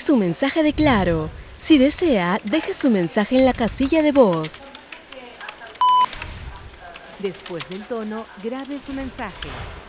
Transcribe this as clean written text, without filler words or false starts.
su mensaje de Claro. Si desea, deje su mensaje en la casilla de voz. Después del tono, grabe su mensaje.